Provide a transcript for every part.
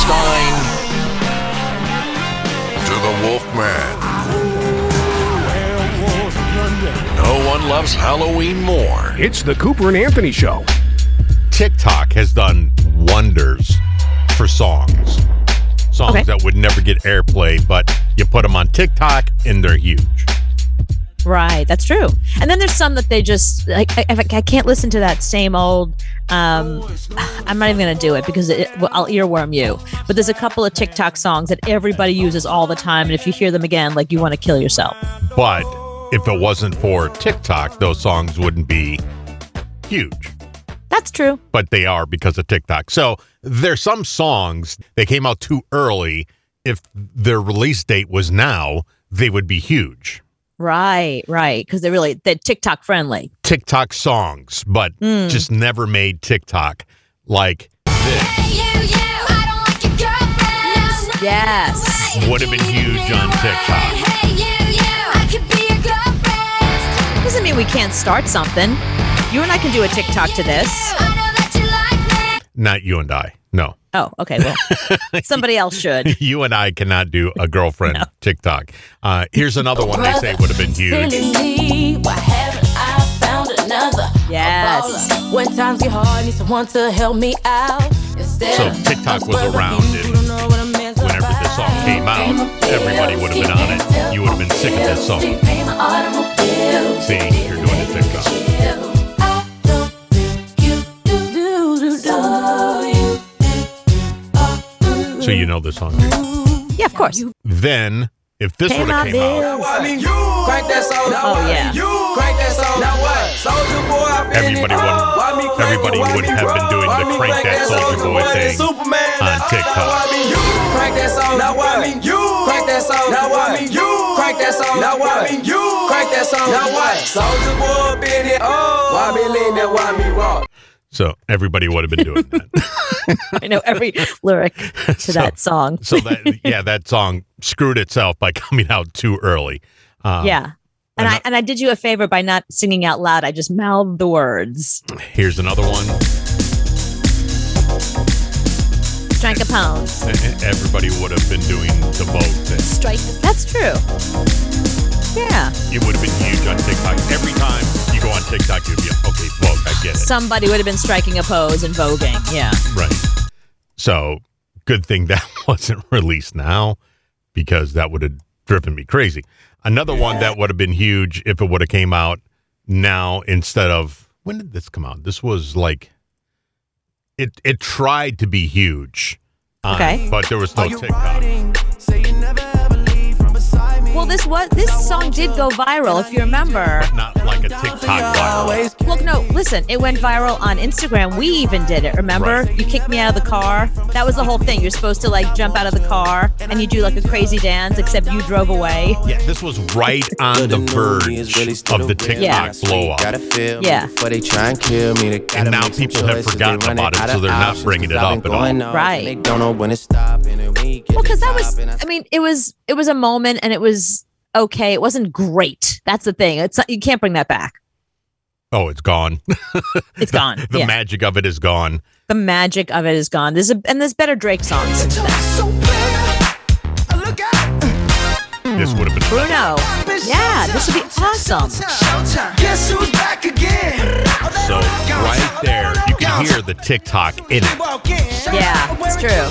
Stein to the Wolfman. No one loves Halloween more. It's the Cooper and Anthony Show. TikTok has done wonders for songs. Songs that would never get airplay, but you put them on TikTok and they're huge. Right, that's true. And then there's some that they just, like, I can't listen to that same old, I'm not even going to do it because I'll earworm you. But there's a couple of TikTok songs that everybody uses all the time. And if you hear them again, like, you want to kill yourself. But if it wasn't for TikTok, those songs wouldn't be huge. That's true. But they are because of TikTok. So there's some songs, they came out too early. If their release date was now, they would be huge. Right. Because they're TikTok friendly. TikTok songs, but just never made TikTok like this. Yes. Would have been huge on TikTok. Doesn't mean we can't start something. You and I can do a TikTok to this. Not you and I. No. Oh, okay. Well, somebody else should. You and I cannot do a girlfriend TikTok. Here's another one they say would have been huge. Yes. When times get hard, need someone to help me out. So TikTok was around, and whenever this song came out, everybody would have been on it. You would have been sick of this song. See, you're doing the TikTok. So you know this song. Yeah, of course. Then, if this would have came out, everybody would have been doing the Crank That Soulja Boy thing on TikTok. Crank that song, now what? Crank that song, now what? Crank that song, now what? Crank that song, now what? Soulja Boy been it, why me lean that, why me rock? So everybody would have been doing that. I know every lyric to that song. So that song screwed itself by coming out too early. Yeah. And I did you a favor by not singing out loud. I just mouthed the words. Here's another one. Strike a pose. Everybody would have been doing the Vogue thing. That's true. Yeah. It would have been huge on TikTok. Every time you go on TikTok, you'd be, okay, Vogue, I get it. Somebody would have been striking a pose and voguing. Yeah. Right. So good thing that wasn't released now, because that would have driven me crazy. Another one that would have been huge if it would have came out now instead of, when did this come out? This was like, it tried to be huge. But there was no TikTok. Well, this song did go viral, if you remember. But not like a TikTok viral. Look, no, listen, it went viral on Instagram. We even did it, remember? Right. You kicked me out of the car. That was the whole thing. You're supposed to, like, jump out of the car, and you do, like, a crazy dance, except you drove away. Yeah, this was right on the verge of the TikTok blow-up. Yeah. And now people have forgotten about it, so they're not bringing it up at all. Right. Well, because that was, I mean, it was a moment, and it was okay. It wasn't great. That's the thing. It's not, you can't bring that back. Oh, it's gone. It's gone. The magic of it is gone. The magic of it is gone. There's better Drake songs than that. This would have been Bruno. Yeah, this would be awesome. Guess who's back again? So right there, you can hear the TikTok in it. Yeah, it's true.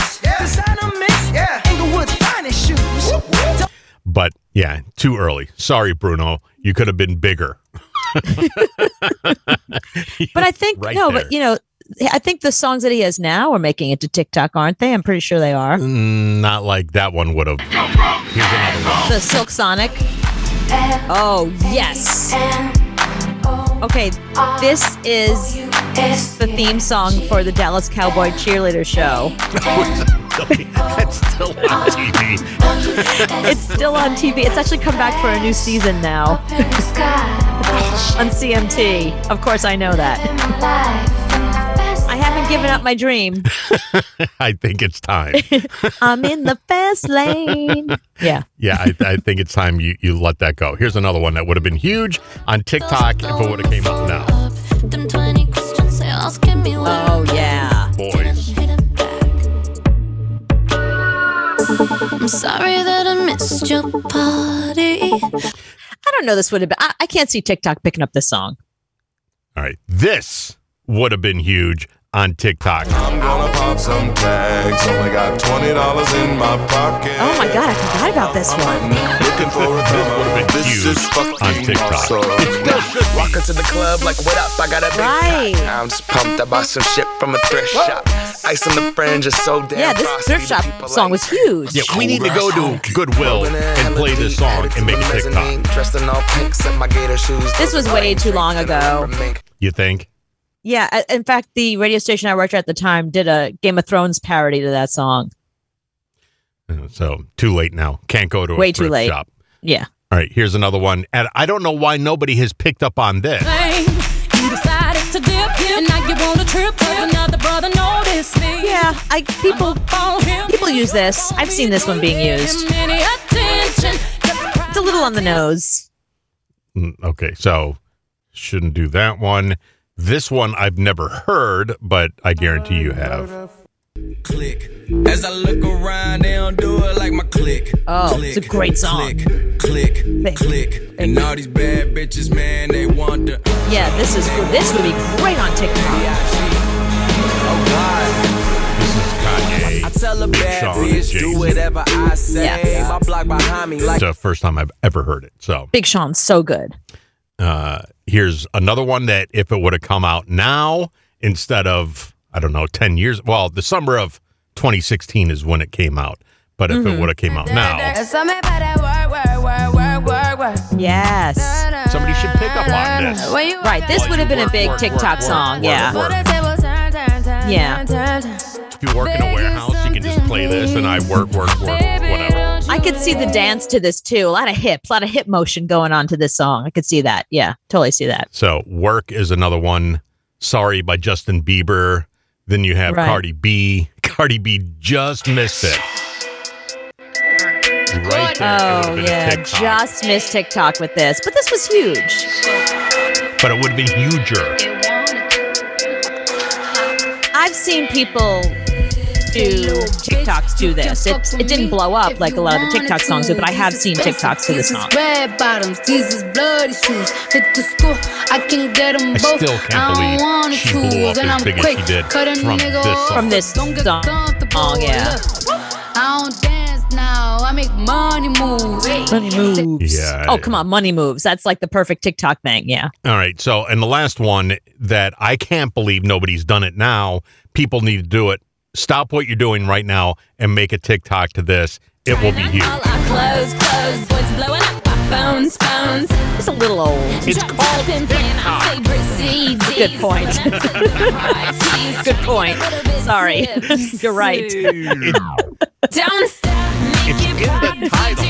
But yeah, too early. Sorry, Bruno. You could have been bigger. But I think, right no, there. but, you know, I think the songs that he has now are making it to TikTok, aren't they? I'm pretty sure they are. Not like that one would have. Here's another one. The Silk Sonic. Oh, yes. Okay, this is the theme song for the Dallas Cowboy Cheerleader Show. It's still on TV. It's still on TV. It's actually come back for a new season now. On CMT. Of course, I know that. I haven't given up my dream. I think it's time. I'm in the fast lane. Yeah. Yeah, I think it's time you let that go. Here's another one that would have been huge on TikTok if it would have came out now. Oh, yeah. Boys. sorry that I missed your party. I don't know. This would have been. I can't see TikTok picking up this song. All right. This would have been huge on TikTok. I'm gonna pop some tags. Only got $20 in my pocket. Oh my God, I forgot about this one. Looking for a This would have been huge on TikTok. It still should be. Walk into the club like, what up? I got a big Right. cock. I'm just pumped. I bought some shit from a thrift shop. Ice on the fringe is so damn Yeah, this frosty. thrift shop People song like was huge. Yeah, we need to go to Goodwill and play this song and make a TikTok. Dressed in all pink, set my gator shoes. This was way too long ago. You think? Yeah, in fact, the radio station I worked at the time did a Game of Thrones parody to that song. So too late now. Can't go to a Way too thrift late. shop. Yeah. All right, here's another one. And I don't know why nobody has picked up on this. You decided to dip, and now you want a trip. Another brother noticed me. Yeah, people use this. I've seen this one being used. It's a little on the nose. Okay, so shouldn't do that one. This one I've never heard, but I guarantee you have. Click. As I look around, they don't do it like my click. Oh, click, it's a great song. Click, click. And all these bad bitches, man, they want to. Yeah, this would be great on TikTok. Oh God. This is Kanye. I tell a bad Sean and bitch, Jay-Z. do whatever I say. Yeah. My block behind me like. It's the first time I've ever heard it. So Big Sean's so good. here's another one that if it would have come out now instead of, I don't know, 10 years. Well, the summer of 2016 is when it came out. But if it would have came out now, Yes. somebody should pick up on this. Right. This would have been a big TikTok song. Yeah. Yeah. If you work in a warehouse, you can just play this and I work, whatever. I could see the dance to this too. A lot of hip motion going on to this song. I could see that. Yeah, totally see that. So Work is another one. Sorry by Justin Bieber. Then you have Right. Cardi B. Cardi B just missed it. Right there. It Oh would've been a yeah, TikTok. just missed TikTok with this, but this was huge. But it would have been huger. I've seen people do TikToks do this. It didn't blow up like a lot of the TikTok songs do, but I have seen TikToks for this song. Red bottoms, Jesus bloody shoes. Hit the school, I can get them I both. still can't I don't believe wanna she blew choose, up and as I'm big as quick. she did Cut a from nigga this off. song. From this Don't get song. comfortable, Oh, yeah. I don't dance now, I make money moves. Money moves. Yeah. Oh, come on, money moves. That's like the perfect TikTok thing. Yeah. All right. So, and the last one that I can't believe nobody's done it now. People need to do it. Stop what you're doing right now and make a TikTok to this. It will be huge. All our clothes, what's blowing up our phones. It's a little old. It's called TikTok. Good point. Good point. Sorry. You're right. Don't stop, It's in the title.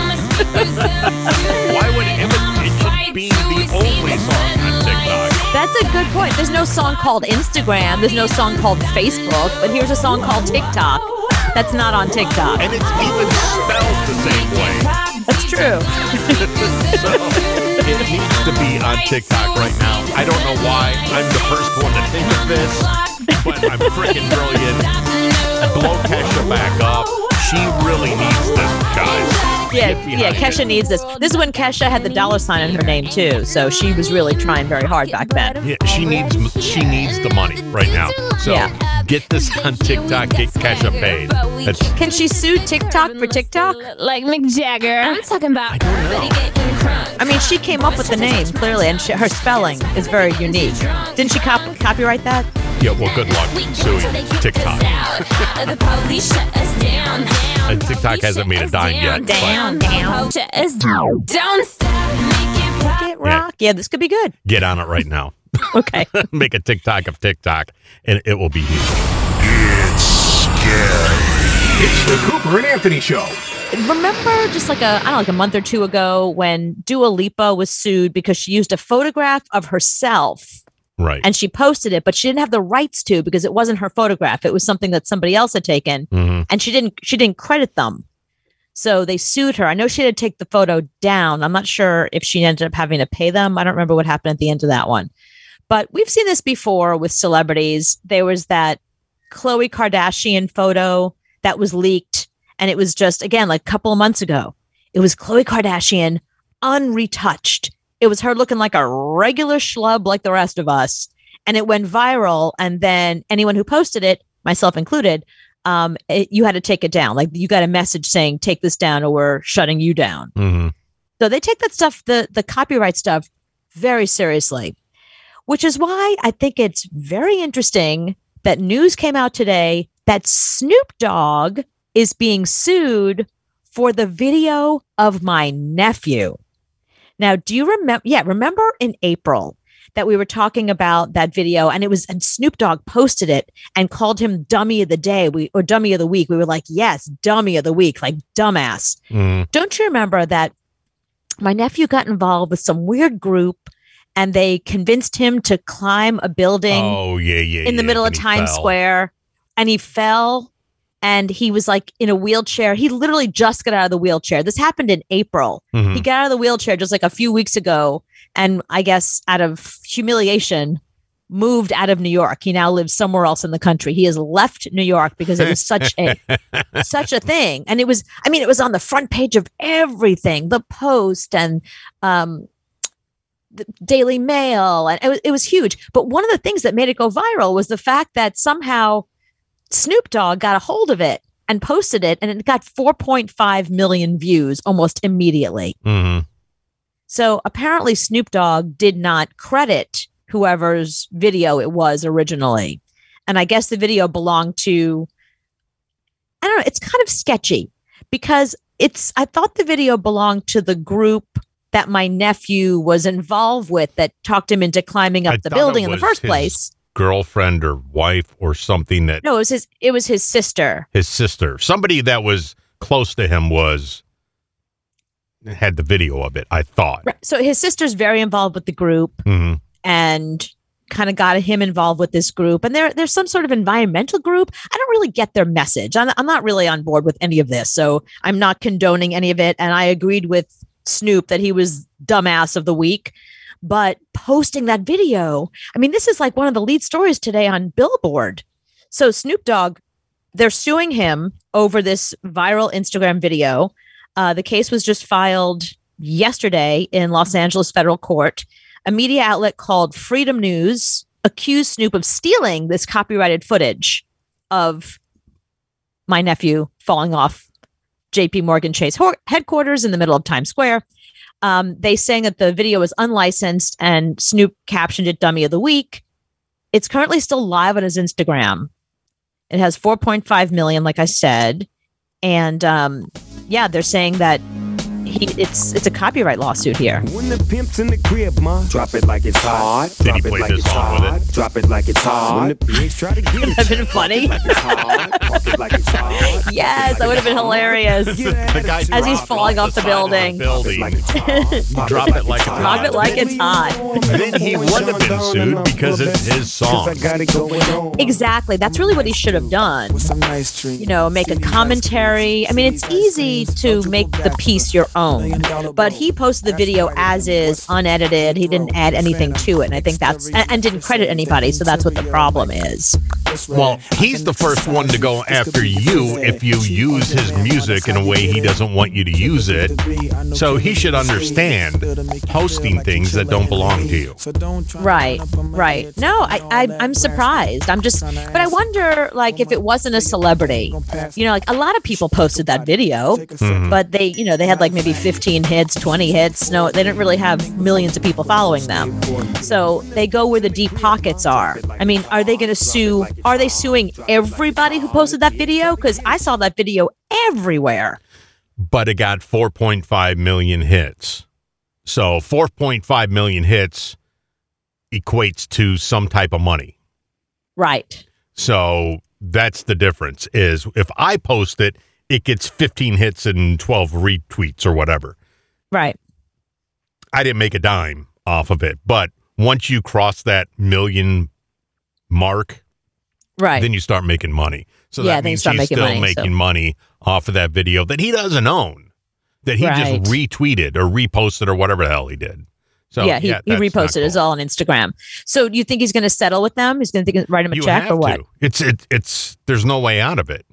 Why would it should be the only song on TikTok? That's a good point. There's no song called Instagram. There's no song called Facebook. But here's a song called TikTok. That's not on TikTok. And it's even spelled the same way. That's true. So it needs to be on TikTok right now. I don't know why I'm the first one to think of this, but I'm freaking brilliant. Blow Kesha back up. She really needs this, guys. Yeah, Get yeah. behind Kesha it. needs this. This is when Kesha had the $ in her name too, so she was really trying very hard back then. Yeah, she needs the money right now. So Yeah. get this on TikTok. Get Kesha paid. That's, Can she sue TikTok for TikTok? Like Mick Jagger. I'm talking about I mean, she came up with the name clearly, and her spelling is very unique. Didn't she copyright that? yeah. Well, good luck suing TikTok. The police shut us down. And TikTok hasn't made a dime yet. but- Down. Don't stop, make it pop. Get rock. Yeah, this could be good. Get on it right now. Okay. Make a TikTok of TikTok, and it will be huge. It's the Cooper and Anthony Show. Remember just like a month or two ago when Dua Lipa was sued because she used a photograph of herself Right. and she posted it, but she didn't have the rights to because it wasn't her photograph. It was something that somebody else had taken and she didn't credit them. So they sued her. I know she had to take the photo down. I'm not sure if she ended up having to pay them. I don't remember what happened at the end of that one. But we've seen this before with celebrities. There was that Khloe Kardashian photo that was leaked, And it was just, again, like a couple of months ago. It was Khloe Kardashian, unretouched. It was her looking like a regular schlub like the rest of us. And it went viral. And then anyone who posted it, myself included, you had to take it down. Like you got a message saying, take this down or we're shutting you down. Mm-hmm. So they take that stuff, the copyright stuff, very seriously, which is why I think it's very interesting that news came out today that Snoop Dogg is being sued for the video of my nephew. Now, do you remember? Yeah, remember in April that we were talking about that video, and Snoop Dogg posted it and called him Dummy of the Day or Dummy of the Week. We were like, yes, Dummy of the Week, like dumbass. Mm. Don't you remember that my nephew got involved with some weird group and they convinced him to climb a building in the middle of Times Square, and he fell. And he was like in a wheelchair. He literally just got out of the wheelchair. This happened in April. Mm-hmm. He got out of the wheelchair just like a few weeks ago. And I guess out of humiliation, moved out of New York. He now lives somewhere else in the country. He has left New York because it was such a thing. And it was on the front page of everything, the Post and the Daily Mail. And it was huge. But one of the things that made it go viral was the fact that somehow Snoop Dogg got a hold of it and posted it, and it got 4.5 million views almost immediately. Mm-hmm. So apparently Snoop Dogg did not credit whoever's video it was originally. And I guess the video belonged to, I don't know, it's kind of sketchy because I thought the video belonged to the group that my nephew was involved with that talked him into climbing up the building in the first place. Girlfriend or wife or something that no, it was his sister. His sister. Somebody that was close to him had the video of it, I thought. Right. So his sister's very involved with the group and kind of got him involved with this group. And there's some sort of environmental group. I don't really get their message. I'm not really on board with any of this. So I'm not condoning any of it. And I agreed with Snoop that he was dumbass of the week. But posting that video, I mean, this is like one of the lead stories today on Billboard. So Snoop Dogg, they're suing him over this viral Instagram video. The case was just filed yesterday in Los Angeles federal court. A media outlet called Freedom News accused Snoop of stealing this copyrighted footage of my nephew falling off JP Morgan Chase headquarters in the middle of Times Square. They saying that the video is unlicensed, and Snoop captioned it Dummy of the Week. It's currently still live on his Instagram. It has 4.5 million, like I said. And they're saying that it's a copyright lawsuit here. When the pimp's in the crib, ma, drop it like it's hot. Did he play this song with it? Drop it like it's hot. When the pigs try to get it, would have been funny. Yes, that would have been hilarious. As he's falling off the building. Drop it like it's hot. Drop it like it's hot. Then he wouldn't have been sued because it's his song. Exactly. That's really what he should have done. Make a commentary. I mean, it's easy to make the piece your own. But he posted the video as is, unedited. He didn't add anything to it. And I think and didn't credit anybody. So that's what the problem is. Well, he's the first one to go after you if you use his music in a way he doesn't want you to use it. So he should understand posting things that don't belong to you. Right. No, I'm surprised. But I wonder, like, if it wasn't a celebrity, like a lot of people posted that video, but they had like maybe 15 hits, 20 hits. No, they didn't really have millions of people following them. So they go where the deep pockets are. I mean, are they going to sue? Are they suing everybody who posted that video? Because I saw that video everywhere. But it got 4.5 million hits. So 4.5 million hits equates to some type of money. Right. So that's the difference is if I post it, it gets 15 hits and 12 retweets or whatever. Right. I didn't make a dime off of it. But once you cross that million mark, right, then you start making money. So that means he's still making money off of that video that he doesn't own, that he just retweeted or reposted or whatever the hell he did. So he reposted. It's all on Instagram. So do you think he's going to settle with them? He's going to write him a check or what? It's there's no way out of it.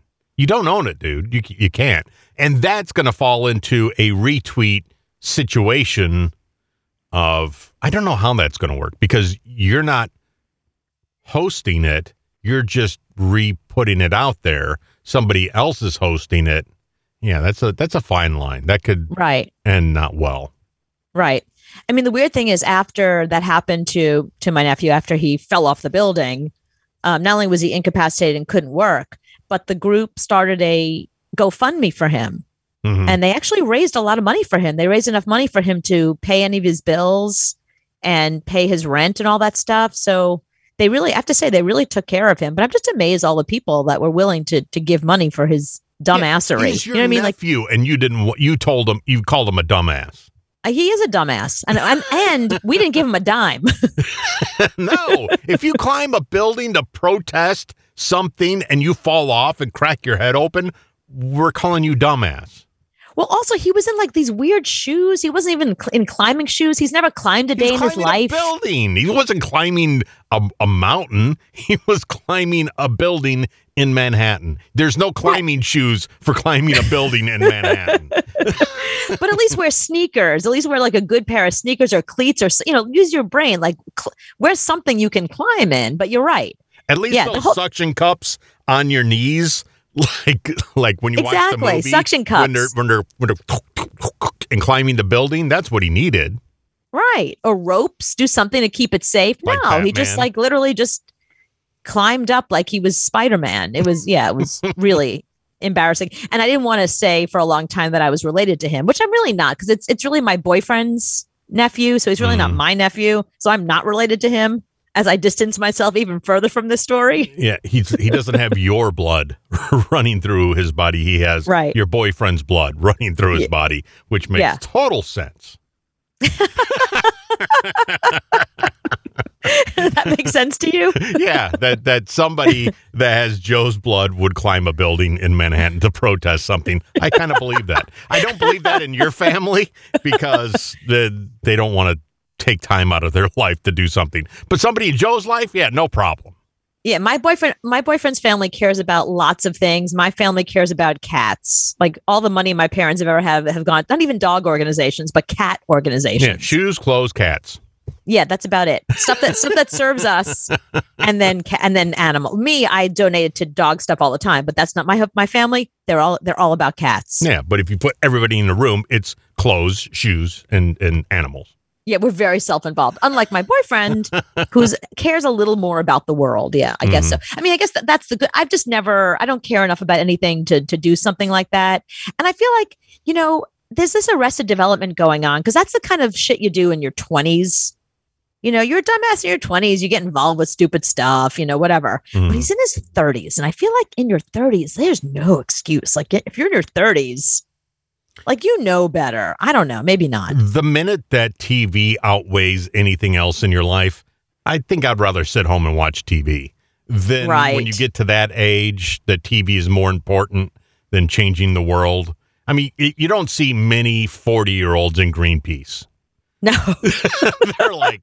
You don't own it, dude. You can't. And that's going to fall into a retweet situation of, I don't know how that's going to work because you're not hosting it. You're just re-putting it out there. Somebody else is hosting it. Yeah, that's a fine line. That could end not well. Right. I mean, the weird thing is after that happened to my nephew, after he fell off the building, not only was he incapacitated and couldn't work, but the group started a GoFundMe for him. Mm-hmm. And they actually raised a lot of money for him. They raised enough money for him to pay any of his bills and pay his rent and all that stuff. So they really, I have to say, they really took care of him. But I'm just amazed all the people that were willing to give money for his dumbassery. He's your nephew, and you called him a dumbass. He is a dumbass, and we didn't give him a dime. No, if you climb a building to protest something and you fall off and crack your head open, we're calling you dumbass. Well, also, he was in like these weird shoes. He wasn't even in climbing shoes. He's never climbed a day in his life. A building. He wasn't climbing a mountain. He was climbing a building in Manhattan. There's no climbing shoes for climbing a building in Manhattan. But at least wear sneakers. At least wear like a good pair of sneakers or cleats, or use your brain. Like wear something you can climb in. But you're right. At least those suction cups on your knees. Like when you watch the movie, suction cups when they're and climbing the building, that's what he needed, right? Or ropes, do something to keep it safe. Like no, Batman. He just literally just climbed up like he was Spider-Man. It was really embarrassing. And I didn't want to say for a long time that I was related to him, which I'm really not, because it's really my boyfriend's nephew, so he's really not my nephew. So I'm not related to him. As I distance myself even further from this story. Yeah, he doesn't have your blood running through his body. He has your boyfriend's blood running through his body, which makes total sense. That makes sense to you? Yeah, that somebody that has Joe's blood would climb a building in Manhattan to protest something. I kind of believe that. I don't believe that in your family because they don't want to take time out of their life to do something. But somebody in Joe's life, yeah, no problem. Yeah, my boyfriend's family cares about lots of things. My family cares about cats. Like all the money my parents have ever have gone, not even dog organizations, but cat organizations. Yeah, shoes, clothes, cats. Yeah, that's about it. Stuff that serves us, and then animal. Me, I donated to dog stuff all the time, but that's not my family. They're all about cats. Yeah, but if you put everybody in the room, it's clothes, shoes, and animals. Yeah, we're very self-involved. Unlike my boyfriend, who cares a little more about the world. Yeah, I guess so. I mean, I guess that's the good. I don't care enough about anything to do something like that. And I feel like, there's this Arrested Development going on because that's the kind of shit you do in your 20s. You're a dumbass in your 20s. You get involved with stupid stuff, whatever. But he's in his 30s. And I feel like in your 30s, there's no excuse. Like if you're in your 30s, better. I don't know. Maybe not. The minute that TV outweighs anything else in your life, I think I'd rather sit home and watch TV. Then when you get to that age, that TV is more important than changing the world. I mean, you don't see many 40-year-olds in Greenpeace. No. They're like,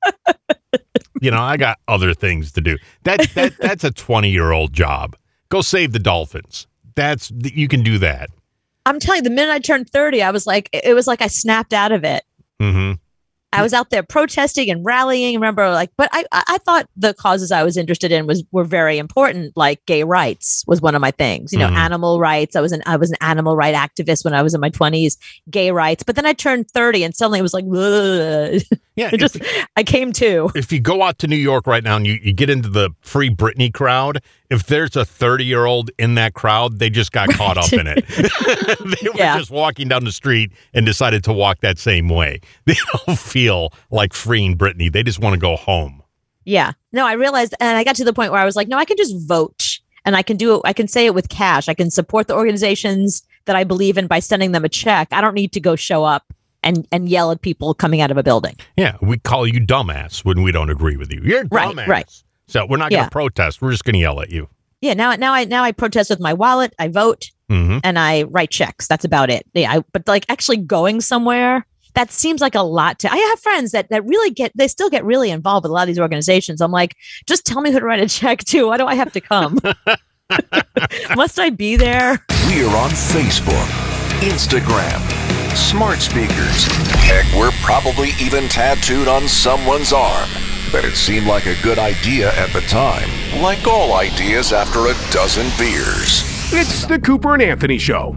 I got other things to do. That's a 20-year-old job. Go save the dolphins. You can do that. I'm telling you, the minute I turned 30, it was like I snapped out of it. Mm-hmm. I was out there protesting and rallying. Remember, but I thought the causes I was interested in were very important. Like gay rights was one of my things. Animal rights. I was an animal right activist when I was in my 20s. Gay rights, but then I turned 30, and suddenly it was like, ugh. Yeah, I came to. If you go out to New York right now and you get into the Free Britney crowd, if there's a 30-year-old in that crowd, they just got caught up in it. They were just walking down the street and decided to walk that same way. They don't feel like freeing Britney. They just want to go home. Yeah. No, I realized, and I got to the point where I was like, no, I can just vote, and I can do it. I can say it with cash. I can support the organizations that I believe in by sending them a check. I don't need to go show up and yell at people coming out of a building. Yeah, we call you dumbass when we don't agree with you. You're dumbass. Right. So we're not going to protest. We're just going to yell at you. Yeah, now I protest with my wallet. I vote and I write checks. That's about it. Yeah, but actually going somewhere, that seems like a lot I have friends that really they still get really involved with a lot of these organizations. I'm like, just tell me who to write a check to. Why do I have to come? Must I be there? We are on Facebook, Instagram, smart speakers. Heck, we're probably even tattooed on someone's arm. But it seemed like a good idea at the time. Like all ideas after a dozen beers. It's the Cooper and Anthony Show.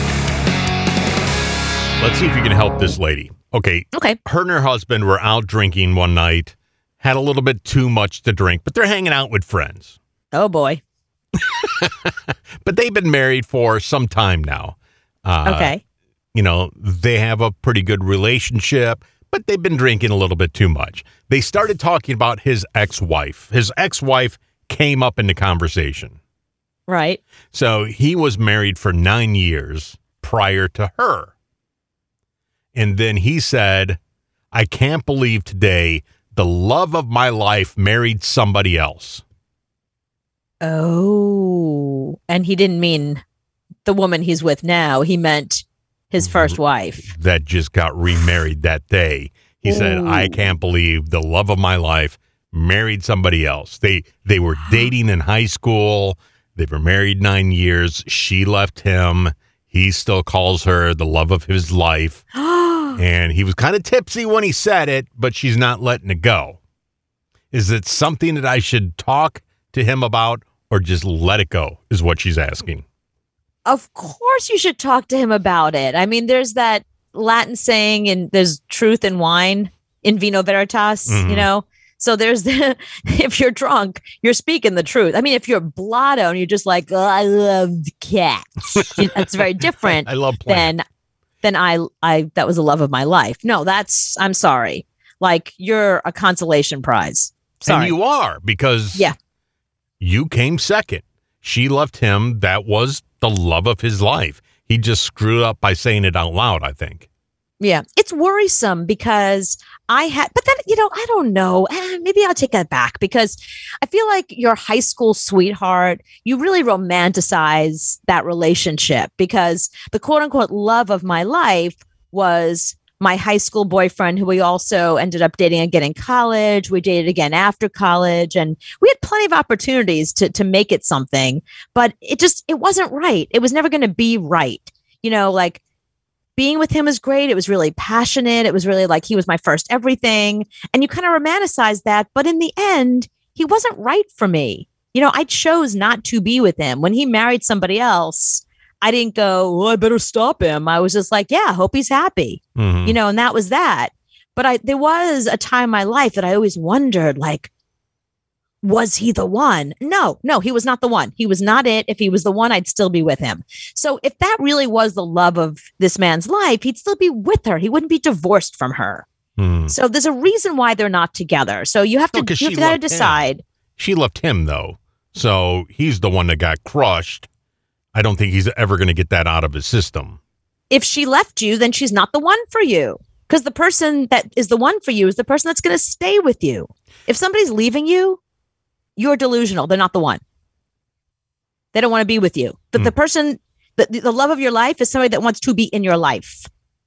Let's see if you can help this lady. Okay. Her and her husband were out drinking one night, had a little bit too much to drink, but they're hanging out with friends. Oh, boy. But they've been married for some time now. Okay. You know, they have a pretty good relationship, but they've been drinking a little bit too much. They started talking about his ex-wife. His ex-wife came up in the conversation. Right. So he was married for 9 years prior to her. And then he said, I can't believe today the love of my life married somebody else. Oh, and he didn't mean the woman he's with now. He meant his first wife. That just got remarried that day. He said, I can't believe the love of my life married somebody else. They were dating in high school. They were married 9 years. She left him. He still calls her the love of his life. And he was kind of tipsy when he said it, but she's not letting it go. Is it something that I should talk to him about or just let it go, is what she's asking. Of course you should talk to him about it. I mean, there's that Latin saying, and there's truth in wine, in vino veritas, you know? So there's the, if you're drunk, you're speaking the truth. I mean, if you're blotto and you're just like, oh, I love cats, that's very different. I love plants. Then I that was the love of my life. No, I'm sorry. Like, you're a consolation prize. Sorry. And you are, because you came second. She left him. That was the love of his life. He just screwed up by saying it out loud, I think. Yeah, it's worrisome because but then, I don't know. Maybe I'll take that back, because I feel like your high school sweetheart, you really romanticize that relationship, because the quote unquote love of my life was my high school boyfriend, who we also ended up dating again in college. We dated again after college, and we had plenty of opportunities to make it something, but it wasn't right. It was never going to be right. Like, being with him was great. It was really passionate. It was really like he was my first everything. And you kind of romanticize that. But in the end, he wasn't right for me. I chose not to be with him. When he married somebody else, I didn't go, I better stop him. I was just like, yeah, I hope he's happy. And that was that. But there was a time in my life that I always wondered, like, was he the one? No, he was not the one. He was not it. If he was the one, I'd still be with him. So if that really was the love of this man's life, he'd still be with her. He wouldn't be divorced from her. So there's a reason why they're not together. So you have to decide. She left him, though. So he's the one that got crushed. I don't think he's ever going to get that out of his system. If she left you, then she's not the one for you. Because the person that is the one for you is the person that's going to stay with you. If somebody's leaving you, you're delusional. They're not the one. They don't want to be with you. But the person, the love of your life is somebody that wants to be in your life,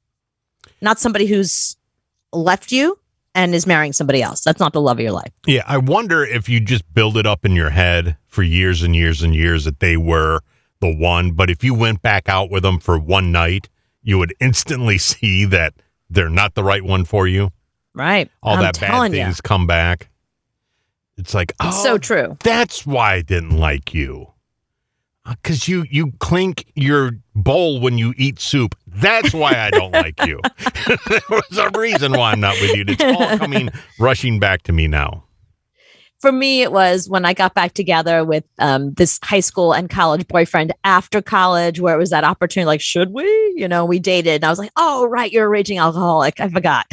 not somebody who's left you and is marrying somebody else. That's not the love of your life. Yeah, I wonder if you just build it up in your head for years and years and years that they were the one. But if you went back out with them for one night, you would instantly see that they're not the right one for you. Right. All that bad things come back. It's like, it's so true. That's why I didn't like you. Because you clink your bowl when you eat soup. That's why I don't like you. There was a reason why I'm not with you. It's all rushing back to me now. For me, it was when I got back together with this high school and college boyfriend after college, where it was that opportunity, like, should we? We dated. And I was like, oh, right, you're a raging alcoholic. I forgot.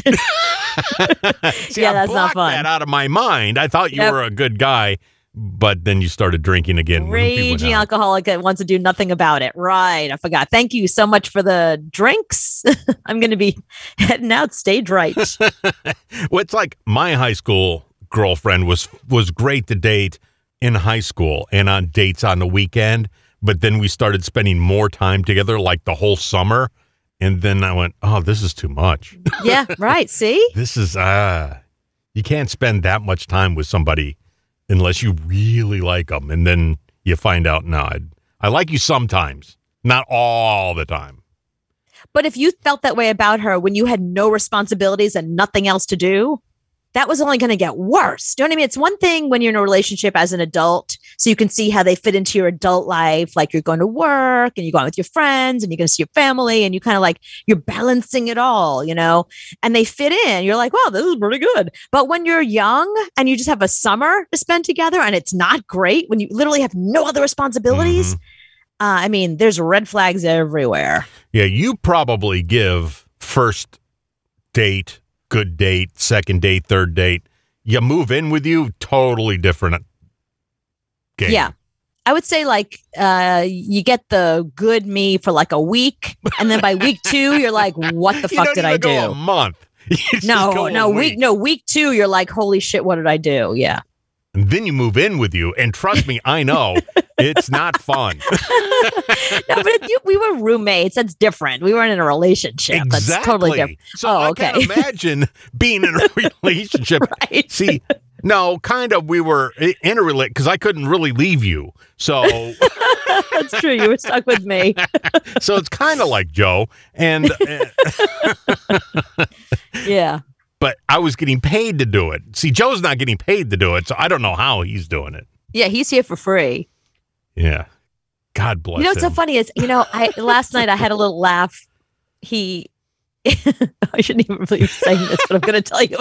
See, I that's not fun. That out of my mind. I thought you were a good guy, but then you started drinking again. Raging alcoholic that wants to do nothing about it. Right. I forgot. Thank you so much for the drinks. I'm going to be heading out. Stay right. Well, it's like my high school girlfriend was great to date in high school and on dates on the weekend, but then we started spending more time together, like the whole summer. And then I went, oh, this is too much. Yeah, right. See? This is, you can't spend that much time with somebody unless you really like them. And then you find out, no, I like you sometimes, not all the time. But if you felt that way about her when you had no responsibilities and nothing else to do, that was only going to get worse. Do you know what I mean? It's one thing when you're in a relationship as an adult, so you can see how they fit into your adult life. Like you're going to work and you're going with your friends and you're going to see your family and you kind of like, you're balancing it all, you know, and they fit in. You're like, wow, this is pretty good. But when you're young and you just have a summer to spend together and it's not great, when you literally have no other responsibilities, I mean, there's red flags everywhere. Yeah, you probably give first date, good date, second date, third date. You move in with you, totally different game. Yeah. I would say like you get the good me for like a week. And then by week 2, you're like, what the fuck did I do? Go a month. Week 2, you're like, holy shit, what did I do? Yeah. And then you move in with you. And trust me, I know it's not fun. No, but we were roommates. That's different. We weren't in a relationship. Exactly. That's totally different. So I can imagine being in a relationship. Right. See, no, kind of we were in a relationship because I couldn't really leave you. So that's true. You were stuck with me. So it's kind of like Joe. And yeah. But I was getting paid to do it. See, Joe's not getting paid to do it, so I don't know how he's doing it. Yeah, he's here for free. Yeah. God bless him. You know what's so funny is, last night I had a little laugh. I shouldn't even really be saying this, but I'm going to tell you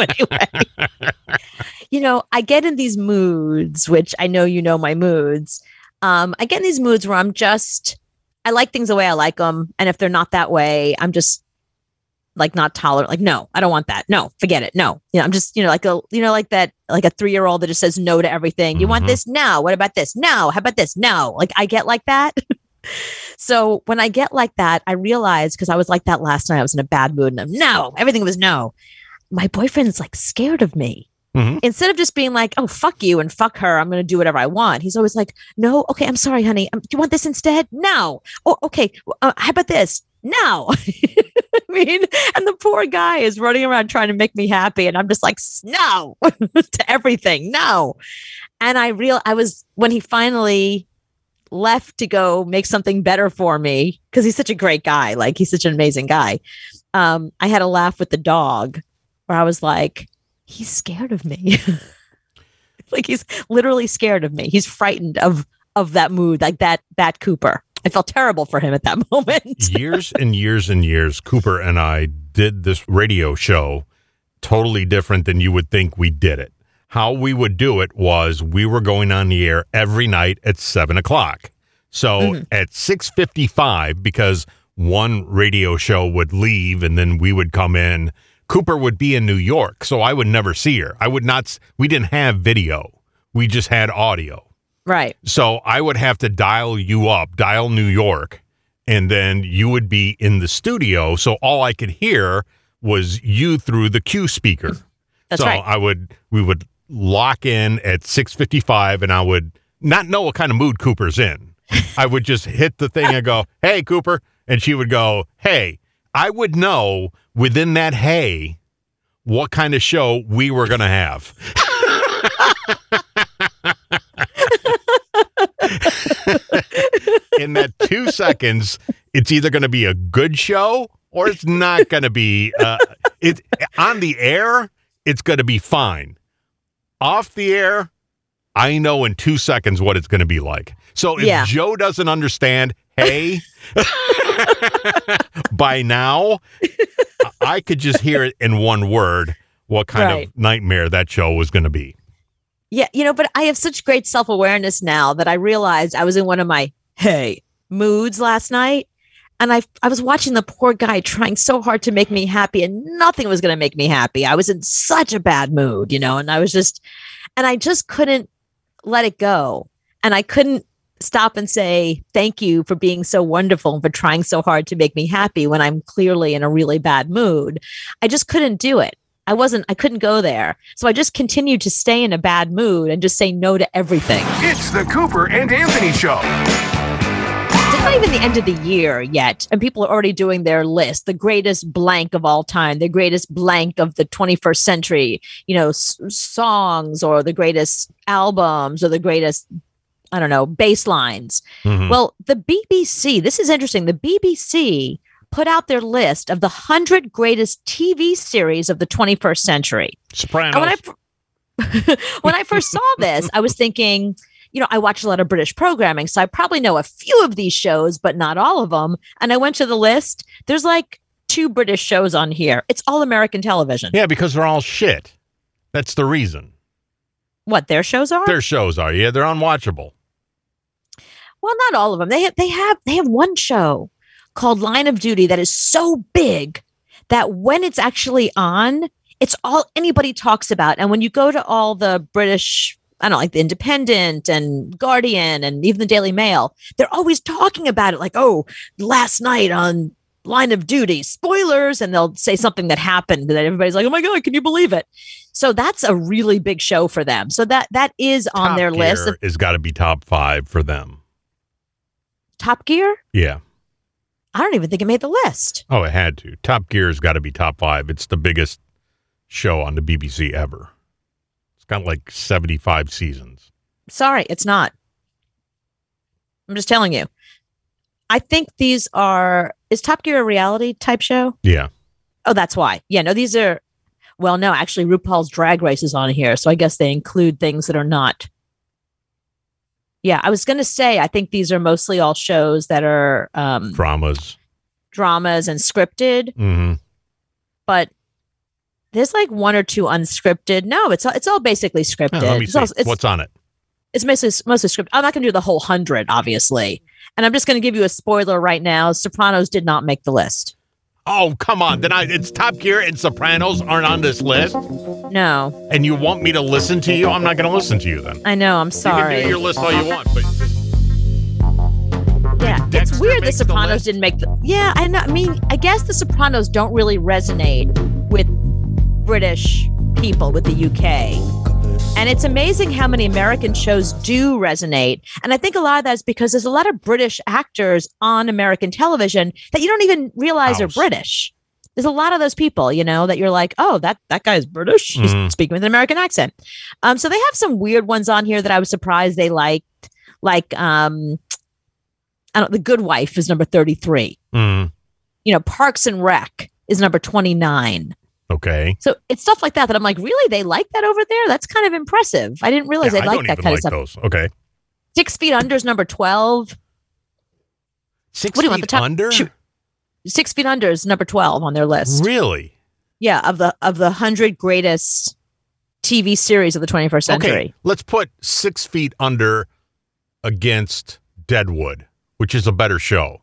anyway. I get in these moods, which I know you know my moods. I get in these moods where I like things the way I like them. And if they're not that way, I'm just like not tolerant. Like, no, I don't want that. No, forget it. No, I'm just, like a 3-year-old that just says no to everything. You want this? No. What about this? No. How about this? No. Like I get like that. So when I get like that, I realized, because I was like that last night, I was in a bad mood and no, everything was no. My boyfriend's like scared of me. Mm-hmm. Instead of just being like, oh, fuck you and fuck her, I'm going to do whatever I want. He's always like, no, okay, I'm sorry, honey. Do you want this instead? No. Oh, okay. How about this? No. I mean, and the poor guy is running around trying to make me happy. And I'm just like, no to everything. No. And when he finally left to go make something better for me, because he's such a great guy. Like he's such an amazing guy. I had a laugh with the dog where I was like, he's scared of me. Like he's literally scared of me. He's frightened of that mood, like that Cooper. I felt terrible for him at that moment. Years and years and years, Cooper and I did this radio show totally different than you would think we did it. How we would do it was we were going on the air every night at 7:00. So at 6:55, because one radio show would leave and then we would come in, Cooper would be in New York. So I would never see her. We didn't have video. We just had audio. Right. So I would have to dial New York, and then you would be in the studio. So all I could hear was you through the Q speaker. That's right. So we would lock in at 6:55, and I would not know what kind of mood Cooper's in. I would just hit the thing and go, hey, Cooper. And she would go, hey. I would know within that hey what kind of show we were going to have. In that 2 seconds, it's either going to be a good show or it's not going to be. On the air, it's going to be fine. Off the air, I know in 2 seconds what it's going to be like. So if Joe doesn't understand, hey, by now, I could just hear it in one word what kind of nightmare that show was going to be. Yeah, but I have such great self-awareness now that I realized I was in one of my moods last night. And I was watching the poor guy trying so hard to make me happy, and nothing was going to make me happy. I was in such a bad mood, and I just couldn't let it go. And I couldn't stop and say, thank you for being so wonderful and for trying so hard to make me happy when I'm clearly in a really bad mood. I just couldn't do it. I couldn't go there. So I just continued to stay in a bad mood and just say no to everything. It's the Cooper and Anthony Show. It's not even the end of the year yet, and people are already doing their list, the greatest blank of all time, the greatest blank of the 21st century, songs, or the greatest albums, or the greatest I don't know, bass lines. Mhm. Well, the BBC, this is interesting. The BBC put out their list of the 100 greatest TV series of the 21st century. Sopranos. And when I first saw this, I was thinking, I watch a lot of British programming, so I probably know a few of these shows, but not all of them. And I went to the list. There's like 2 British shows on here. It's all American television. Yeah, because they're all shit. That's the reason. What, their shows are? Their shows are. Yeah, they're unwatchable. Well, not all of them. They have one show called Line of Duty that is so big that when it's actually on, it's all anybody talks about. And when you go to all the British, I don't know, like the Independent and Guardian and even the Daily Mail, they're always talking about it like, oh, last night on Line of Duty, spoilers, and they'll say something that happened that everybody's like, oh my God, can you believe it? So that's a really big show for them. So that is on Top their Gear list. has got to be top 5 for them. Top Gear? Yeah. I don't even think it made the list. Oh, it had to. Top Gear has got to be top 5. It's the biggest show on the BBC ever. It's got like 75 seasons. Sorry, it's not. I'm just telling you. I think is Top Gear a reality type show? Yeah. Oh, that's why. Yeah, no, these are, well, no, actually RuPaul's Drag Race is on here. So I guess they include things that are not. Yeah, I was going to say, I think these are mostly all shows that are Dramas. and scripted, Mm-hmm. but there's like 1 or 2 unscripted. No, it's all basically scripted. Let me see. It's What's on it? It's mostly scripted. I'm not going to do the whole 100, obviously. And I'm just going to give you a spoiler right now. Sopranos did not make the list. Oh, come on. Then it's Top Gear and Sopranos aren't on this list? No. And you want me to listen to you? I'm not going to listen to you then. I know. I'm You sorry. can do your list all you want, but Yeah, it's Dexter weird the make the Sopranos list? didn't make the. Yeah, I know. I mean, I guess the Sopranos don't really resonate with British people, with the UK. And it's amazing how many American shows do resonate. And I think a lot of that is because there's a lot of British actors on American television that you don't even realize House. are British. There's a lot of those people, that you're like, oh, that guy's British. He's speaking with an American accent. So they have some weird ones on here that I was surprised they liked. Like, I don't. The Good Wife is number 33. Parks and Rec is number 29. okay. So it's stuff like that I'm like, really? They like that over there? That's kind of impressive. I didn't realize Yeah, they I like don't that even kind like of stuff. those. Okay. 6 Feet Under is number 12. 6 What do you want, feet the top- under? shoot. 6 Feet Under is number 12 on their list. Really? Yeah, of the 100 greatest TV series of the 21st century. Okay. Let's put 6 Feet Under against Deadwood, which is a better show.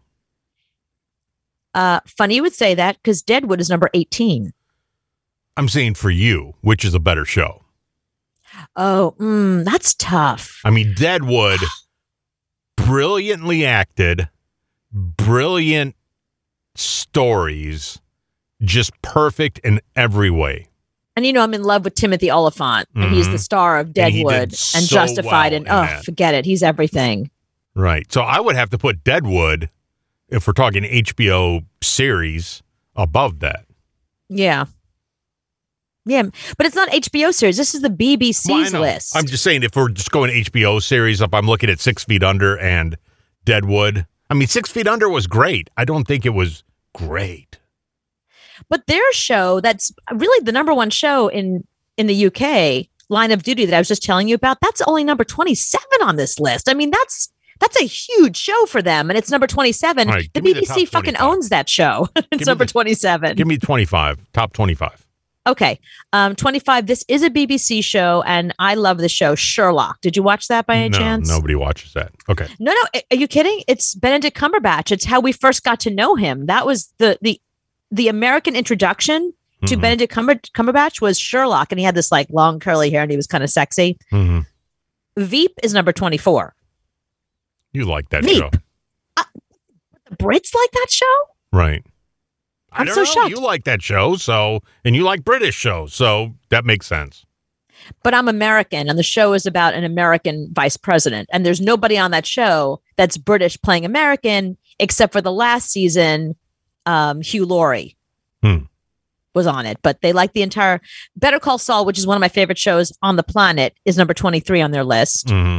Funny you would say that because Deadwood is number 18. I'm saying for you, which is a better show. Oh, that's tough. I mean, Deadwood, brilliantly acted, brilliant stories, just perfect in every way. And I'm in love with Timothy Oliphant, and he's the star of And he did Deadwood and so Justified, well and in that. forget it, he's everything. Right. So I would have to put Deadwood, if we're talking HBO series, above that. Yeah. Yeah, but it's not HBO series. This is the BBC's Well, I know. list. I'm just saying, if we're just going HBO series, if I'm looking at 6 Feet Under and Deadwood, I mean, 6 Feet Under was great. I don't think it was great. But their show, that's really the number one show in the UK, Line of Duty, that I was just telling you about, that's only number 27 on this list. I mean, that's a huge show for them, and it's number 27. All right, the give me the BBC top fucking 25. owns that show. Give It's me number the- 27. Give me 25, top 25. Okay. 25. This is a BBC show, and I love the show Sherlock. Did you watch that by any No, chance? nobody watches that. Okay. No. Are you kidding? It's Benedict Cumberbatch. It's how we first got to know him. That was the American introduction to Mhm. Benedict Cumberbatch was Sherlock, and he had this like long curly hair, and he was kind of sexy. Mhm. Veep is number 24. You like that Veep. show. The Brits like that show? Right. I I'm don't so know. shocked. You like that show, and you like British shows, so that makes sense. But I'm American, and the show is about an American vice president, and there's nobody on that show that's British playing American except for the last season. Hugh Laurie was on it, but they like the entire Better Call Saul, which is one of my favorite shows on the planet, is number 23 on their list. Mhm.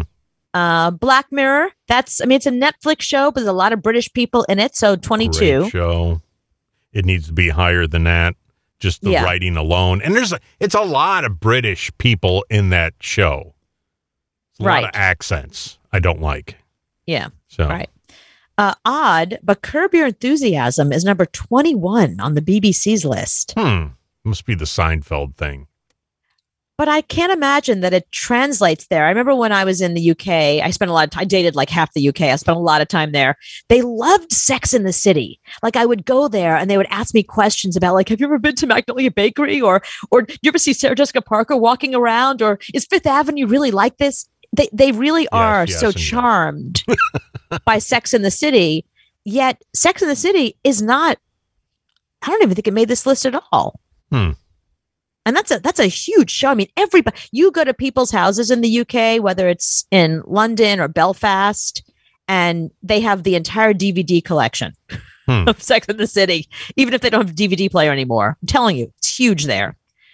Black Mirror. It's a Netflix show, but there's a lot of British people in it. So 22. Great show. It needs to be higher than that. Just the writing alone. And it's a lot of British people in that show. A lot of accents I don't like. Yeah. So. Right. Odd, but Curb Your Enthusiasm is number 21 on the BBC's list. Must be the Seinfeld thing. But I can't imagine that it translates there. I remember when I was in the UK, I spent a lot of time, I dated like half the UK. I spent a lot of time there. They loved Sex in the City. Like I would go there and they would ask me questions about like, have you ever been to Magnolia Bakery? Or do you ever see Sarah Jessica Parker walking around? Or is Fifth Avenue really like this? They really are so charmed by Sex in the City. Yet Sex in the City is not, I don't even think it made this list at all. And that's a huge show. I mean, everybody, you go to people's houses in the UK, whether it's in London or Belfast, and they have the entire DVD collection of Sex in the City, even if they don't have a DVD player anymore. I'm telling you, it's huge there.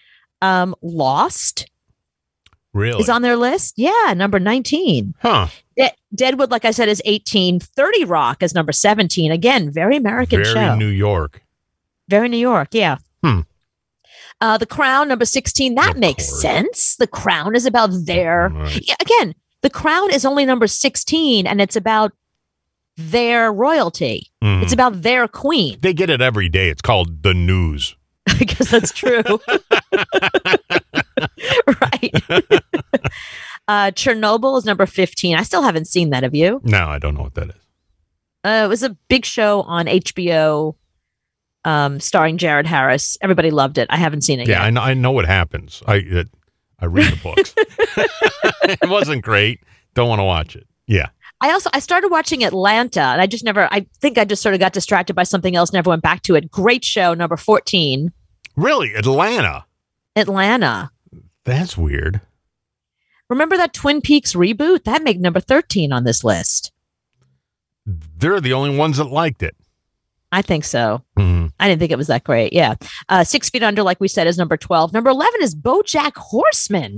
Lost really is on their list. Yeah, number 19. Deadwood, like I said, is 18. 30 Rock is number 17. Again, very American show. Very New York. Very New York, yeah. The Crown, number 16. That makes sense. The Crown is about their... Yeah, again, The Crown is only number 16, and it's about their royalty. It's about their queen. They get it every day. It's called the news. I guess that's true. Right. Chernobyl is number 15. I still haven't seen that. Have you? No, I don't know what that is. It was a big show on HBO starring Jared Harris. Everybody loved it. I haven't seen it yet. Yeah, I know what happens. I read the books. It wasn't great. Don't want to watch it. Yeah. I started watching Atlanta, and I think I just sort of got distracted by something else, never went back to it. Great show, number 14. Really? Atlanta? That's weird. Remember that Twin Peaks reboot? That made number 13 on this list. They're the only ones that liked it. I think so. I didn't think it was that great. Yeah. 6 Feet Under, like we said, is number 12. Number 11 is BoJack Horseman.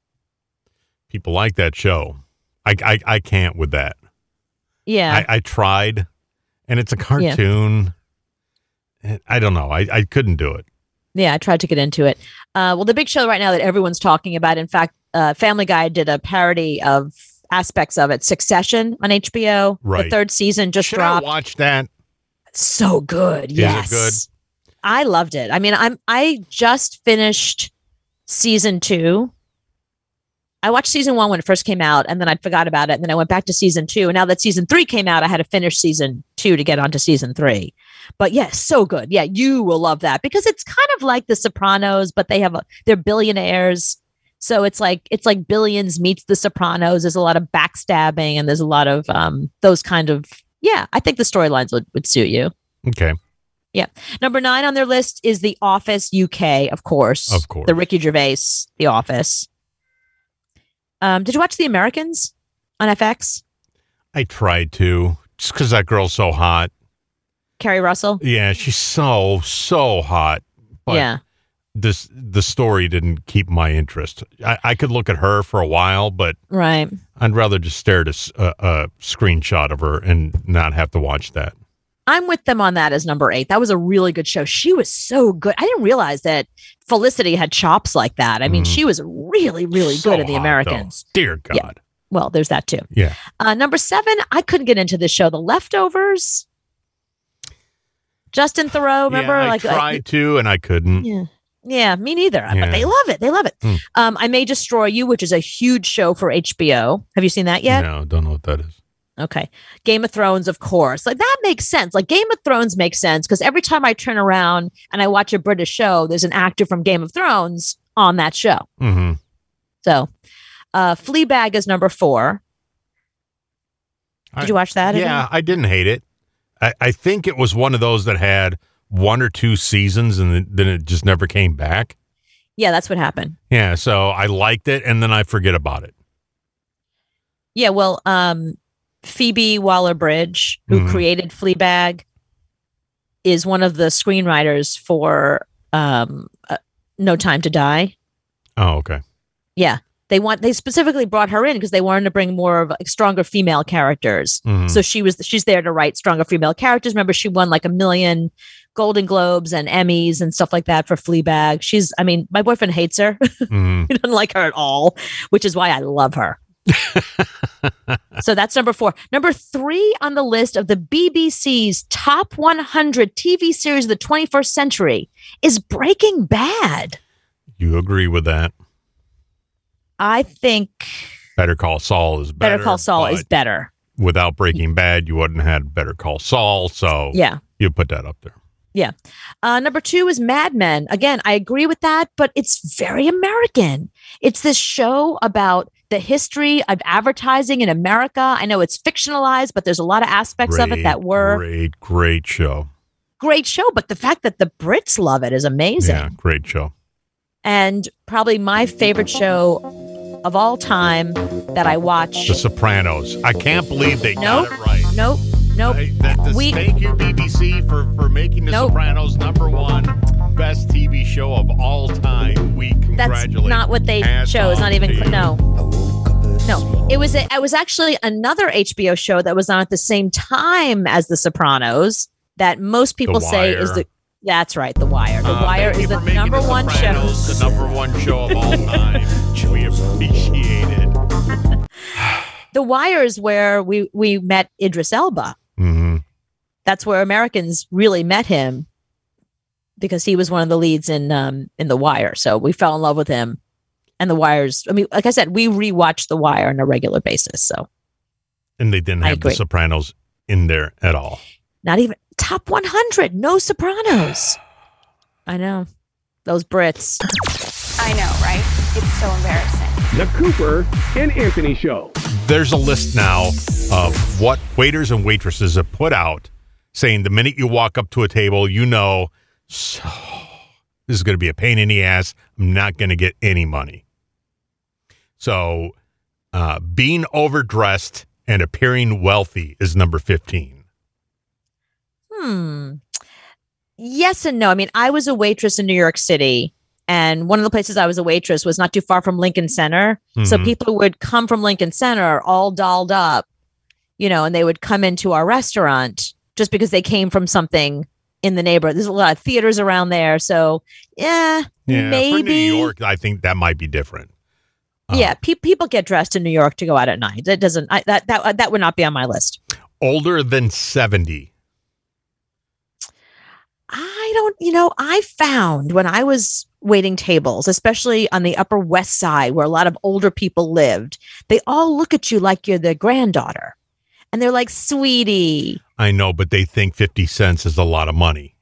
People like that show. I can't with that. Yeah. I tried, and it's a cartoon. Yeah. I don't know. I couldn't do it. Yeah, I tried to get into it. Well, the big show right now that everyone's talking about, in fact, Family Guy did a parody of aspects of it. Succession on HBO. Right. The third season just dropped. I watch that? So good. Yes. Is it good? I loved it. I mean, I just finished season 2. I watched season 1 when it first came out, and then I forgot about it. And then I went back to season 2. And now that season 3 came out, I had to finish season 2 to get onto season 3. But yes, so good. Yeah, you will love that because it's kind of like The Sopranos, but they're billionaires. So it's like Billions meets The Sopranos. There's a lot of backstabbing, and there's a lot of those kind of. Yeah, I think the storylines would suit you. Okay. Yeah. Number 9 on their list is The Office UK, of course. Of course. The Ricky Gervais, The Office. Did you watch The Americans on FX? I tried to, just because that girl's so hot. Kerry Russell? Yeah, she's so hot. But yeah. The story didn't keep my interest. I could look at her for a while, but right. I'd rather just stare at a screenshot of her and not have to watch that. I'm with them on that as number 8. That was a really good show. She was so good. I didn't realize that Felicity had chops like that. I mean, she was really, really so good in The hot, Americans. Though. Dear God. Yeah. Well, there's that too. Yeah. Number 7, I couldn't get into this show. The Leftovers. Justin Theroux, remember? Yeah, I tried to, and I couldn't. Yeah. Yeah, me neither. Yeah. But they love it. They love it. I May Destroy You, which is a huge show for HBO. Have you seen that yet? No, don't know what that is. Okay. Game of Thrones, of course. Like that makes sense. Like Game of Thrones makes sense because every time I turn around and I watch a British show, there's an actor from Game of Thrones on that show. Mm-hmm. So Fleabag is number 4. Did you watch that? Yeah, I didn't hate it. I think it was one of those that had 1 or 2 seasons and then it just never came back. Yeah, that's what happened. Yeah, so I liked it and then I forget about it. Yeah, well, Phoebe Waller-Bridge, who created Fleabag, is one of the screenwriters for No Time to Die. Oh, okay. Yeah, They specifically brought her in because they wanted to bring more of like, stronger female characters. So she's there to write stronger female characters. Remember, she won like 1 million Golden Globes and Emmys and stuff like that for Fleabag. My boyfriend hates her. He doesn't like her at all, which is why I love her. So that's number 4. Number 3 on the list of the BBC's top 100 TV series of the 21st century is Breaking Bad. You agree with that? I think Better Call Saul is better. Better Call Saul is better. Without Breaking Bad, you wouldn't have had Better Call Saul. So yeah, you put that up there. Yeah. Number 2 is Mad Men. Again, I agree with that, but it's very American. It's this show about the history of advertising in America. I know it's fictionalized, but there's a lot of aspects of it that were great show. Great show, but the fact that the Brits love it is amazing. Yeah, great show. And probably my favorite show of all time that I watch. The Sopranos. I can't believe they got it right. Nope. Thank you, BBC, for making The Sopranos #1 best TV show of all time. We congratulate. That's not what they chose. Not even no. It was actually another HBO show that was on at the same time as The Sopranos that most people say is the. That's right, The Wire. The Wire is the number 1 show. The number 1 show of all time. We appreciate it. The Wire is where we met Idris Elba. Mm-hmm. That's where Americans really met him because he was one of the leads in The Wire. So we fell in love with him. And The Wire's, like I said, we rewatch The Wire on a regular basis. So, and they didn't have The Sopranos in there at all. Not even top 100. No Sopranos. I know. Those Brits. I know, right? It's so embarrassing. The Cooper and Anthony Show. There's a list now of what waiters and waitresses have put out saying the minute you walk up to a table, so this is going to be a pain in the ass. I'm not going to get any money. So being overdressed and appearing wealthy is number 15. Yes and no. I was a waitress in New York City, and one of the places I was a waitress was not too far from Lincoln Center. Mm-hmm. So people would come from Lincoln Center all dolled up, and they would come into our restaurant just because they came from something in the neighborhood. There's a lot of theaters around there. So, maybe. For New York, I think that might be different. People get dressed in New York to go out at night. That doesn't, that would not be on my list. Older than 70. I found when I was waiting tables, especially on the Upper West Side where a lot of older people lived, they all look at you like you're their granddaughter. And they're like, sweetie. I know, but they think 50 cents is a lot of money.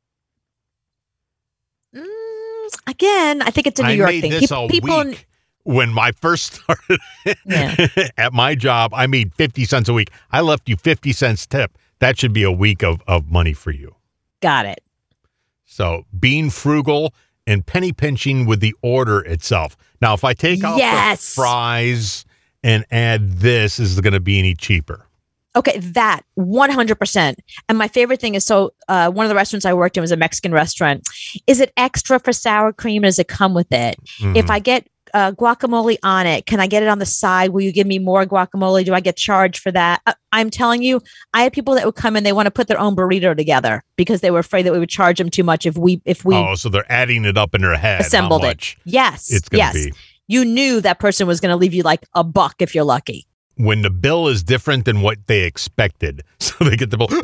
Again, I think it's a New York thing. People when I first started at my job, I made 50 cents a week. I left you 50 cents tip. That should be a week of money for you. Got it. So being frugal and penny pinching with the order itself. Now, if I take out the fries and add this, is it going to be any cheaper? Okay, that 100%. And my favorite thing is, one of the restaurants I worked in was a Mexican restaurant. Is it extra for sour cream? Does it come with it? Mm-hmm. If I get guacamole on it, can I get it on the side? Will you give me more guacamole? Do I get charged for that? I'm telling you, I had people that would come and they want to put their own burrito together because they were afraid that we would charge them too much if we. Oh, so they're adding it up in their head. Assembled it. Yes. It's going to be. You knew that person was going to leave you like $1 if you're lucky. When the bill is different than what they expected, so they get the bill.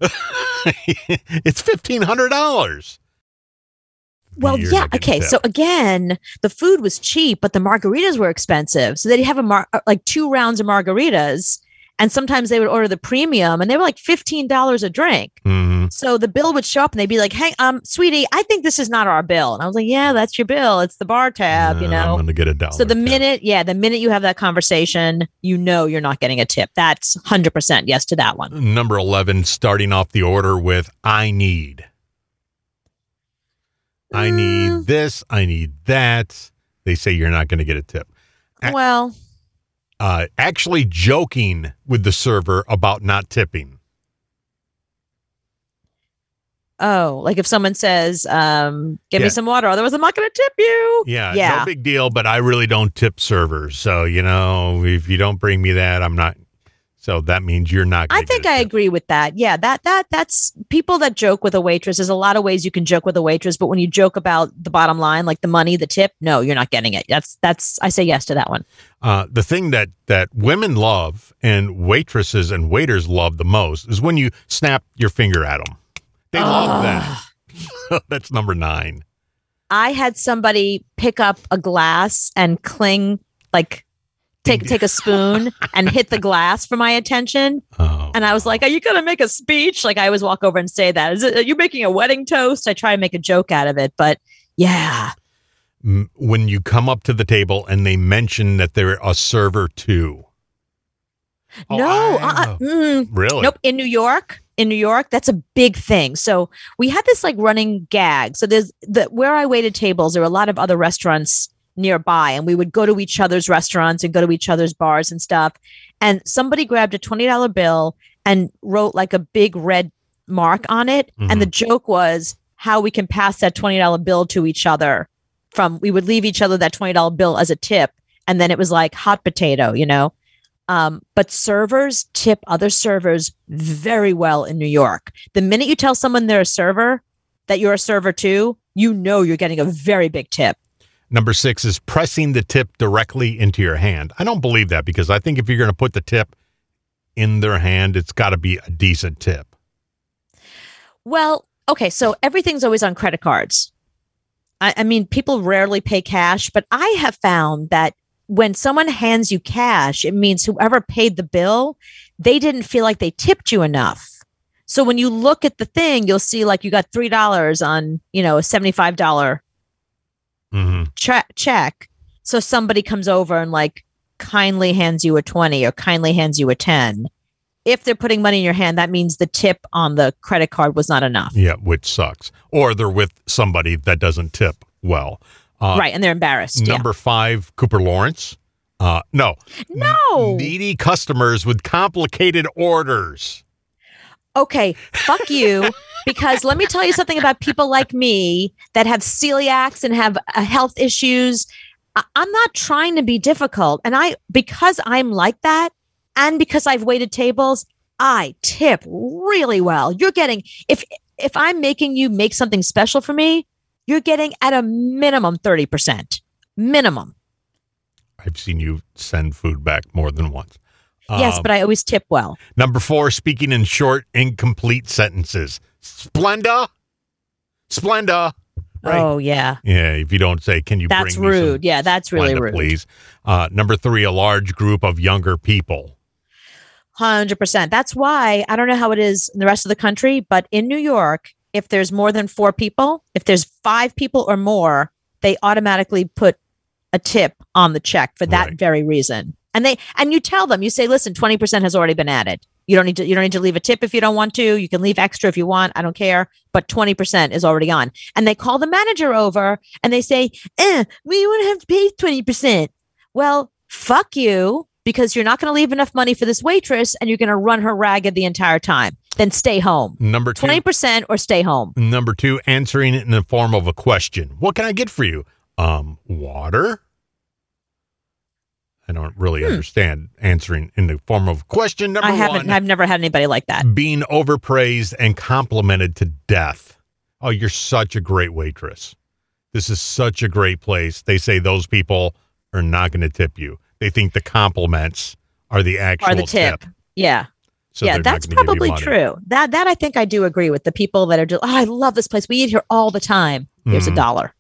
It's $1,500. Well, yeah. Okay. So again, the food was cheap, but the margaritas were expensive. So they'd have like 2 rounds of margaritas, and sometimes they would order the premium, and they were like $15 a drink. Mm-hmm. So the bill would show up, and they'd be like, "Hey, sweetie, I think this is not our bill." And I was like, "Yeah, that's your bill. It's the bar tab, I'm going to get $1. So the minute you have that conversation, you're not getting a tip. That's 100% yes to that one. Number 11, starting off the order with "I need." I need this. I need that. They say you're not going to get a tip. Actually joking with the server about not tipping. Oh, like if someone says, give Yeah. me some water, otherwise I'm not going to tip you. Yeah, no big deal, but I really don't tip servers. So, if you don't bring me that, I'm not. So that means you're not gonna I think get a I tip. agree with that. Yeah, that's people that joke with a waitress. There's a lot of ways you can joke with a waitress, but when you joke about the bottom line, like the money, the tip, no, you're not getting it. That's I say yes to that one. The thing that women love and waitresses and waiters love the most is when you snap your finger at them. They love that. That's number 9. I had somebody pick up a glass and cling, like take a spoon and hit the glass for my attention. Oh. And I was like, are you going to make a speech? Like I always walk over and say that. Are you making a wedding toast? I try to make a joke out of it, but yeah. When you come up to the table and they mention that they're a server too. Really? Nope. In New York, that's a big thing. So we had this like running gag. So there's where I waited tables, there were a lot of other restaurants nearby, and we would go to each other's restaurants and go to each other's bars and stuff. And somebody grabbed a $20 bill and wrote like a big red mark on it. Mm-hmm. And the joke was how we can pass that $20 bill to each other. We would leave each other that $20 bill as a tip. And then it was like hot potato, But servers tip other servers very well in New York. The minute you tell someone they're a server, that you're a server too, you're getting a very big tip. Number 6 is pressing the tip directly into your hand. I don't believe that because I think if you're going to put the tip in their hand, it's got to be a decent tip. Well, okay, so everything's always on credit cards. I mean, people rarely pay cash, but I have found that when someone hands you cash, it means whoever paid the bill, they didn't feel like they tipped you enough. So when you look at the thing, you'll see like you got $3 on, a $75 check. So somebody comes over and like kindly hands you a 20 or kindly hands you a 10. If they're putting money in your hand, that means the tip on the credit card was not enough. Yeah, which sucks. Or they're with somebody that doesn't tip well. Right, and they're embarrassed. Number 5, Cooper Lawrence. No. Needy customers with complicated orders. Okay, fuck you. Because let me tell you something about people like me that have celiacs and have health issues. I'm not trying to be difficult. And because I'm like that, and because I've waited tables, I tip really well. You're getting, if I'm making you make something special for me, you're getting at a minimum 30%. Minimum. I've seen you send food back more than once. Yes, but I always tip well. Number 4, speaking in short, incomplete sentences. Splenda. Right? Oh, yeah. Yeah, if you don't say, can you bring me That's rude. some Yeah, that's really Splenda, rude. please. Number 3, a large group of younger people. 100%. That's why I don't know how it is in the rest of the country, but in New York, if there's more than 4 people, if there's 5 people or more, they automatically put a tip on the check for that very reason. And you tell them, you say, listen, 20% has already been added. You don't need to leave a tip if you don't want to. You can leave extra if you want. I don't care. But 20% is already on. And they call the manager over and they say, we want to have to pay 20%. Well, fuck you, because you're not going to leave enough money for this waitress and you're going to run her ragged the entire time. Then stay home. Number 2, 20% or stay home. Number 2, answering it in the form of a question. What can I get for you? Water? I don't really understand answering in the form of a question. Number 1. I've never had anybody like that. Being overpraised and complimented to death. Oh, you're such a great waitress. This is such a great place. They say those people are not going to tip you. They think the compliments are the actual tip. Yeah. So yeah, that's probably true. That I think I do agree with the people that are just, I love this place. We eat here all the time. Here's $1.